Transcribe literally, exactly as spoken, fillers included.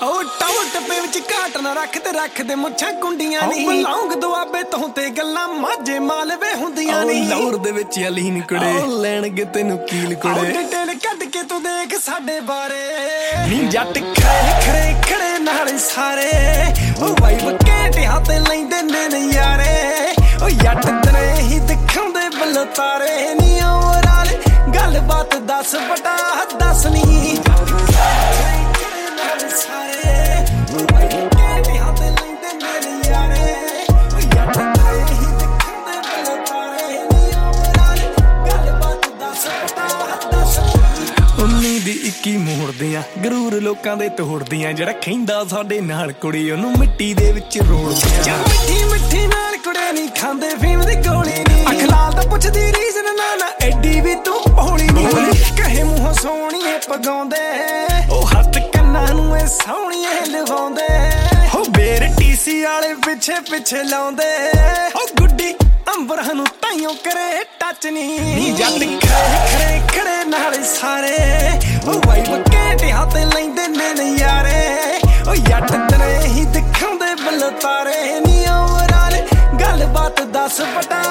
ਉਹ ਟੌਰ ਟੱਪੇ ਵਿੱਚ ਘਾਟ ਨਾ ਰੱਖਦੇ ਰੱਖਦੇ ਮੁੱਛਾਂ ਕੁੰਡੀਆਂ ਨਹੀਂ ਬਲੌਂਗ ਦੁਆਬੇ ਤੋਂ ਤੇ ਗੱਲਾਂ ਮਾਝੇ ਮਾਲਵੇ ਹੁੰਦੀਆਂ ਨਹੀਂ ਲੌਰ ਦੇ ਵਿੱਚ ਅਲੀਨ ਕੁੜੇ ਲੈਣਗੇ ਤੈਨੂੰ ਕੀਲ ਕੁੜੇ ਡਿਟੇਲ ਕੱਢ ਕੇ ਤੂੰ ਦੇਖ ਸਾਡੇ ਬਾਰੇ ਨੀ ਜੱਟ ਖੜੇ ਖੜੇ ਖੜੇ ਨਾਲ ਸਾਰੇ ਉਹ ਵਾਈ ਵਕੇਟਿਆਂ ਤੇ ਲੈਂਦੇ ਨੇ ਨਜ਼ਾਰੇ ਉਹ ਜੱਟ ਤਨੇ ਹੀ ਦਿਖਾਉਂਦੇ ਬੱਲ ਤਾਰੇ ਨੀ ਓਵਰਾਲ ਗੱਲ ਬਾਤ ਦੱਸ ਬਟਾ ਦੱਸ ਨੀ ਉਨੀ ਦੀ ਇੱਕੀ ਮੋੜਦੀਆਂ ਗਰੂਰ ਲੋਕਾਂ ਦੇ ਤੋੜਦੀਆਂ ਜਿਹੜਾ ਕਹਿੰਦਾ ਸਾਡੇ ਨਾਲ ਕੁੜੀ ਉਹਨੂੰ ਮਿੱਟੀ ਦੇ ਵਿੱਚ ਰੋੜਦੀਆਂ ਮਿੱਠੀ ਮਿੱਠੀ ਨਾਲ ਕੁੜੇ ਨਹੀਂ ਖਾਂਦੇ ਫੀਮ ਦੀ ਗੋਲੀ ਨਹੀਂ ਅਖਲਾਲ ਤਾਂ ਪੁੱਛਦੀ ਰੀਜ਼ਨ ਨਾ ਨਾ ਐਡੀ ਵੀ ਤੂੰ ਭੋਲੀ ਨਹੀਂ ਕਹੇ ਮੂੰਹ ਸੋਹਣੀਏ ਪਗਾਉਂਦੇ ਉਹ ਹੱਥ ਕੰਨਾਂ ਨੂੰ ਇਹ ਸੋਹਣੀਏ ਲਵਾਉਂਦੇ ਹੋ ਬੇਰ ਟੀਸੀ ਵਾਲੇ ਪਿੱਛੇ ਪਿੱਛੇ ਲਾਉਂਦੇ ਉਹ ਗੁੱਡੀ ਅੰਬਰਾਂ ਨੂੰ ਤਾਈਓ ਕਰੇ ਟੱਚ ਨਹੀਂ ਜੱਟ ਖੜੇ ਖੜੇ ਖੜੇ ਨਾਲ ਸਾਰੇ ਉਹ ਵਾਈ ਵਕੇਟਿਆਂ ਤੇ ਲੈਂਦੇ ਨੇ ਨਜ਼ਾਰੇ ਉਹ ਜੱਟ ਤਨੇ ਹੀ ਦਿਖਾਉਂਦੇ ਬੱਲ ਤਾਰੇ ਨੀ ਓਵਰਾਲ ਗੱਲ ਬਾਤ ਦੱਸ ਬਟਾ